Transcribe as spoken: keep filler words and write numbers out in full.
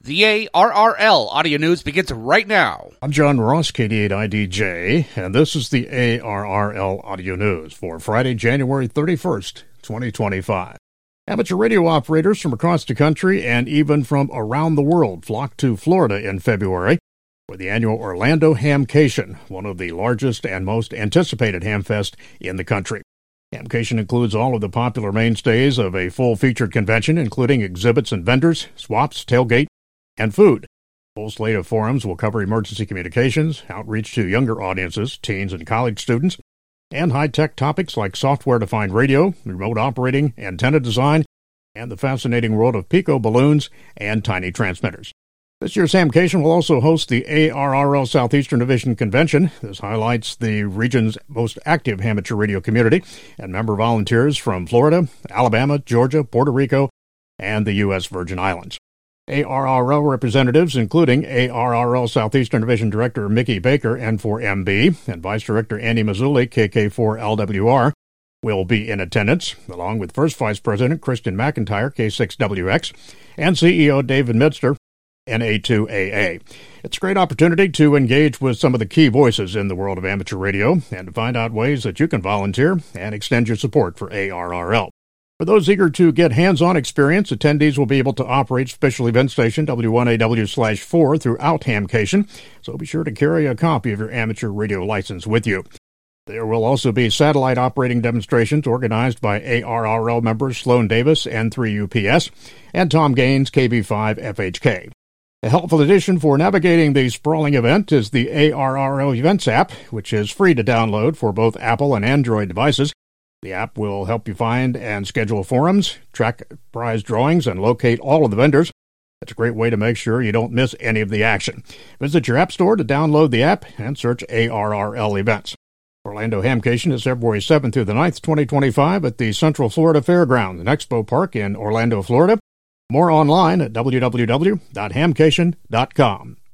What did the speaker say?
The A R R L Audio News begins right now. I'm John Ross, K D eight I D J, and this is the A R R L Audio News for Friday, January thirty-first, twenty twenty-five. Amateur radio operators from across the country and even from around the world flocked to Florida in February for the annual Orlando Hamcation, one of the largest and most anticipated hamfest in the country. Hamcation includes all of the popular mainstays of a full-featured convention, including exhibits and vendors, swaps, tailgate, and food. Full slate of forums will cover emergency communications, outreach to younger audiences, teens and college students, and high-tech topics like software-defined radio, remote operating, antenna design, and the fascinating world of pico balloons and tiny transmitters. This year's Hamcation will also host the A R R L Southeastern Division Convention. This highlights the region's most active amateur radio community and member volunteers from Florida, Alabama, Georgia, Puerto Rico, and the U S Virgin Islands. A R R L representatives, including A R R L Southeastern Division Director Mickey Baker, N four M B, and Vice Director Andy Mazzulli, K K four L W R, will be in attendance, along with First Vice President Christian McIntyre, K six W X, and C E O David Midster, N A two A A. It's a great opportunity to engage with some of the key voices in the world of amateur radio and to find out ways that you can volunteer and extend your support for A R R L. For those eager to get hands-on experience, attendees will be able to operate special event station W one A W slash four throughout Hamcation, so be sure to carry a copy of your amateur radio license with you. There will also be satellite operating demonstrations organized by A R R L members Sloan Davis, N three U P S, and Tom Gaines, K B five F H K. A helpful addition for navigating the sprawling event is the A R R L Events app, which is free to download for both Apple and Android devices. The app will help you find and schedule forums, track prize drawings, and locate all of the vendors. It's a great way to make sure you don't miss any of the action. Visit your app store to download the app and search A R R L Events. Orlando Hamcation is February seventh through the ninth, twenty twenty-five at the Central Florida Fairgrounds and Expo Park in Orlando, Florida. More online at w w w dot hamcation dot com.